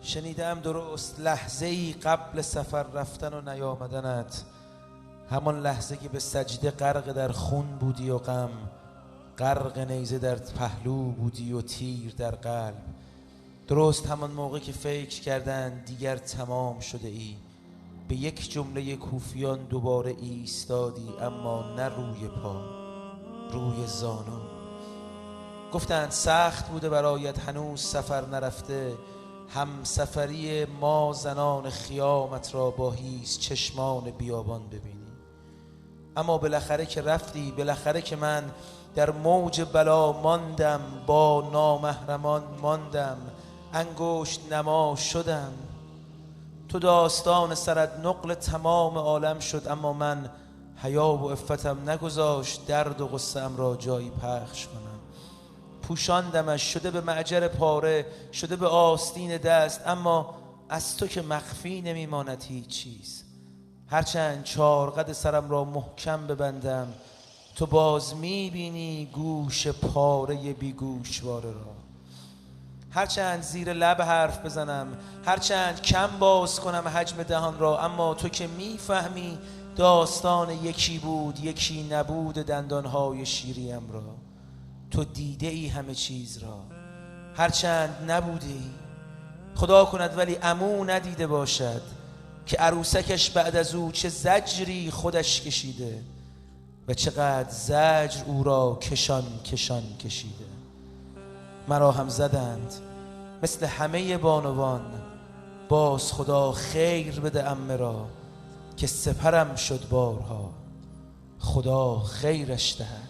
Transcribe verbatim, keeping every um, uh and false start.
شنیدم درست لحظه ای قبل سفر رفتن و نیامدنت، همان لحظه که به سجده غرق در خون بودی و غم، غرق نیزه در پهلو بودی و تیر در قلب. درست همان موقع که فکر کردن دیگر تمام شده ای، به یک جمله کوفیان دوباره ایستادی، اما نه روی پا، روی زانو. گفتند سخت بوده برایت هنوز سفر نرفته، هم سفری ما زنان خیامت را با هیچ چشمان بیابان ببینی. اما بالاخره که رفتی، بالاخره که من در موج بلا ماندم، با نامحرمان ماندم، انگشت نما شدم. تو داستان سرت نقل تمام عالم شد، اما من حیا و عفتم نگذاشت درد و غصه‌ام را جایی پخش کنم. پوشاندمش، شده به معجر پاره، شده به آستین دست، اما از تو که مخفی نمیماند هیچ چیز. هرچند چارقد سرم را محکم ببندم، تو باز میبینی گوش پاره بی گوشواره را. هرچند زیر لب حرف بزنم، هرچند کم باز کنم حجم دهان را، اما تو که میفهمی داستان یکی بود یکی نبود دندانهای شیریم را. تو دیده ای همه چیز را، هرچند نبودی. خدا کند ولی عمو ندیده باشد که عروسکش بعد از او چه زجری خودش کشیده و چقدر زجر او را کشان کشان کشیده. مرا هم زدند مثل همه بانوان، باز خدا خیر بده عمه را که سپرم شد بارها، خدا خیرش دهد.